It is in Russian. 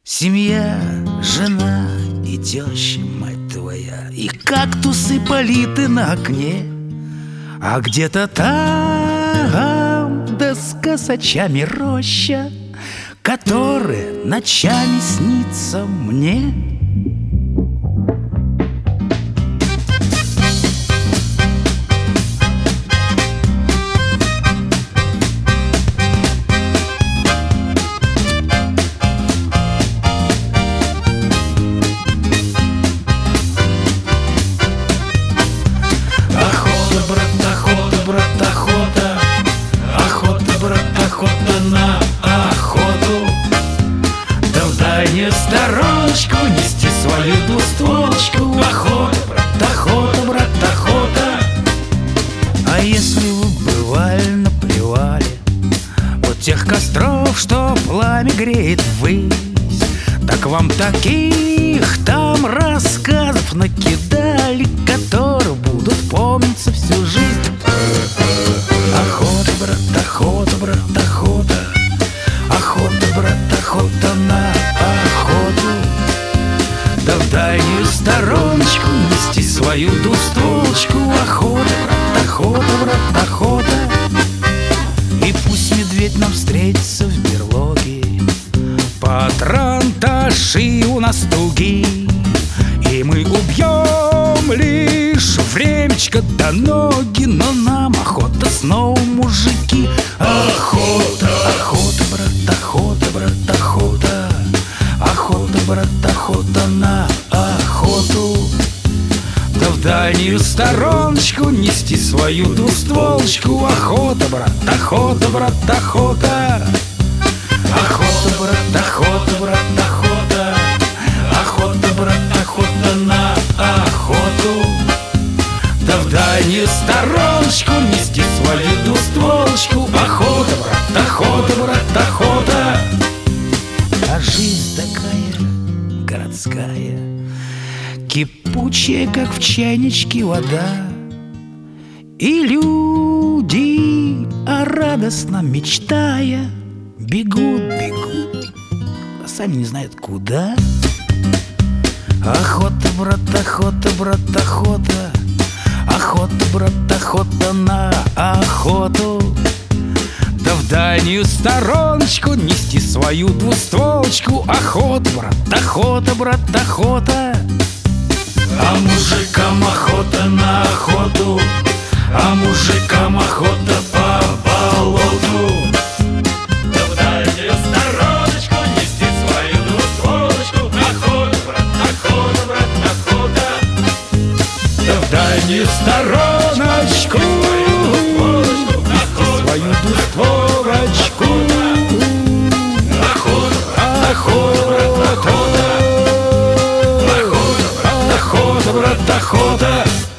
Семья, жена и теща, мать твоя, и кактусы политы на окне. А где-то там, да с косачами роща, которая ночами снится мне. Охота на охоту, да в дальнюю стороночку нести свою двустволочку. Охота, брат, охота, брат, охота. А если вы бывали на привале от тех костров, что пламя греет ввысь, так вам таких там рассказов накидали, которые будут помниться всю жизнь. Охота, брат, охота, брат, охота. Охота, брат, охота на охоту, да в дальнюю стороночку нести свою двустволочку. Охота, брат, охота, брат, охота. И пусть медведь нам встретится в берлоге, патронташи у нас туги, и мы убьем лишь времечко до ноги. Но нам охота снова, мужики. Охота, охота, брат, охота, брат, охота. Охота, брат, охота на охоту, да в дальнюю стороночку нести свою двустволочку. Охота, брат, охота, брат, охота. Охота, брат, охота, брат, охота. Охота, брат, охота на охоту, да в дальнюю стороночку нести свою двустволочку. Охота, брат, охота, брат, охота. А жизнь такая городская, кипучая, как в чайничке вода. И люди, радостно мечтая, бегут, бегут, а сами не знают куда. Охота, брат, охота, брат, охота. Охота, брат, охота на охоту, да в дальнюю стороночку нести свою двустволочку. Охота, брат, охота, брат, охота. А мужикам охота на охоту, а мужикам охота по болоту, да в дальнюю стороночку нести свою двустволочку. Охота, брат, охота, брат, охота, да в дальнюю стороночку Свою двустволочку. охота, охота, брат, охота, охота, брат, охота.